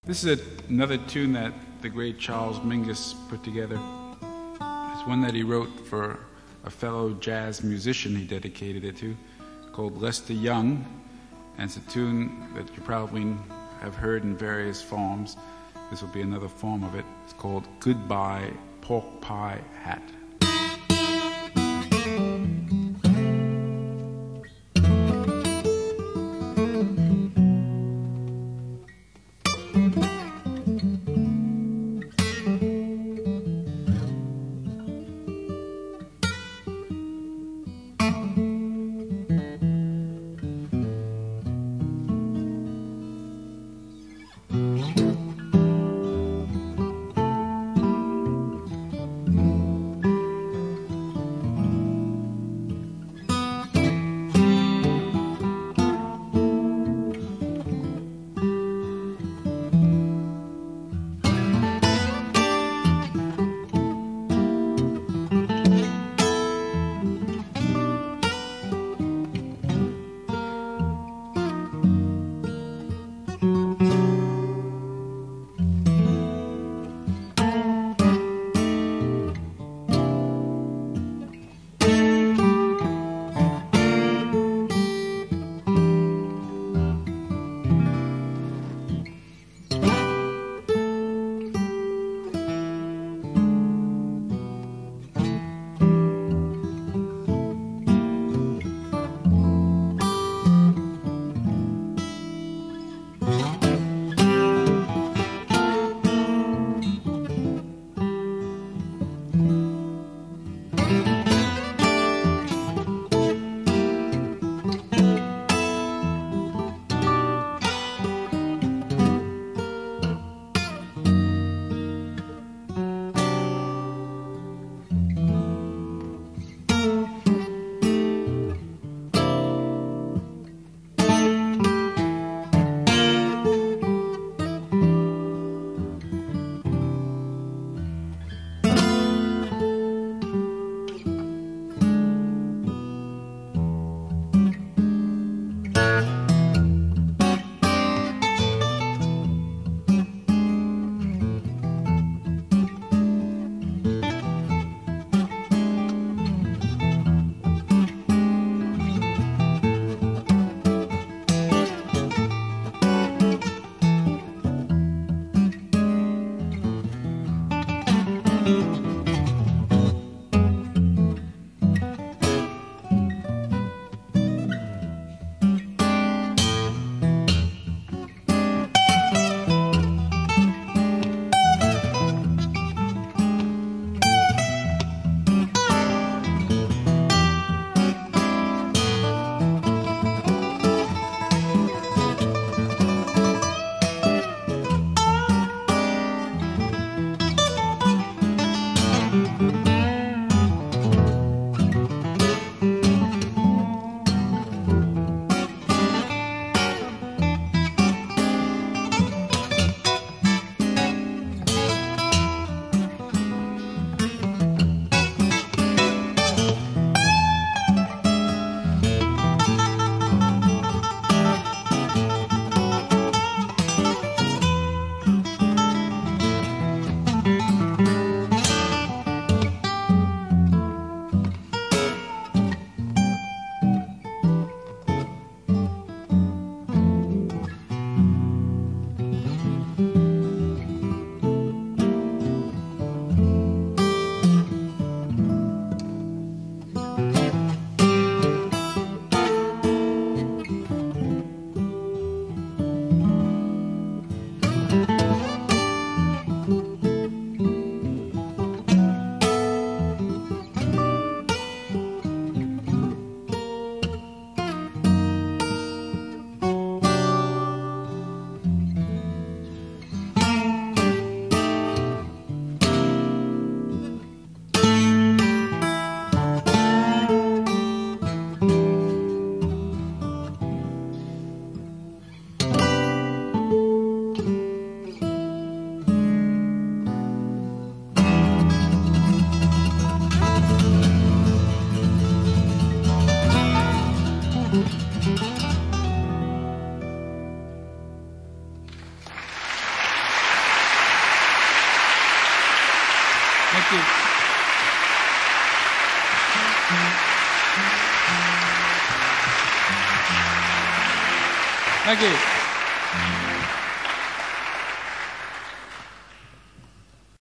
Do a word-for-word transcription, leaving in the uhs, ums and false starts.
This is a, another tune that the great Charles Mingus put together. It's one that he wrote for a fellow jazz musician he dedicated it to, called Lester Young. And it's a tune that you probably have heard in various forms. This will be another form of it. It's called Goodbye Pork Pie Hat. Thank you. Thank you.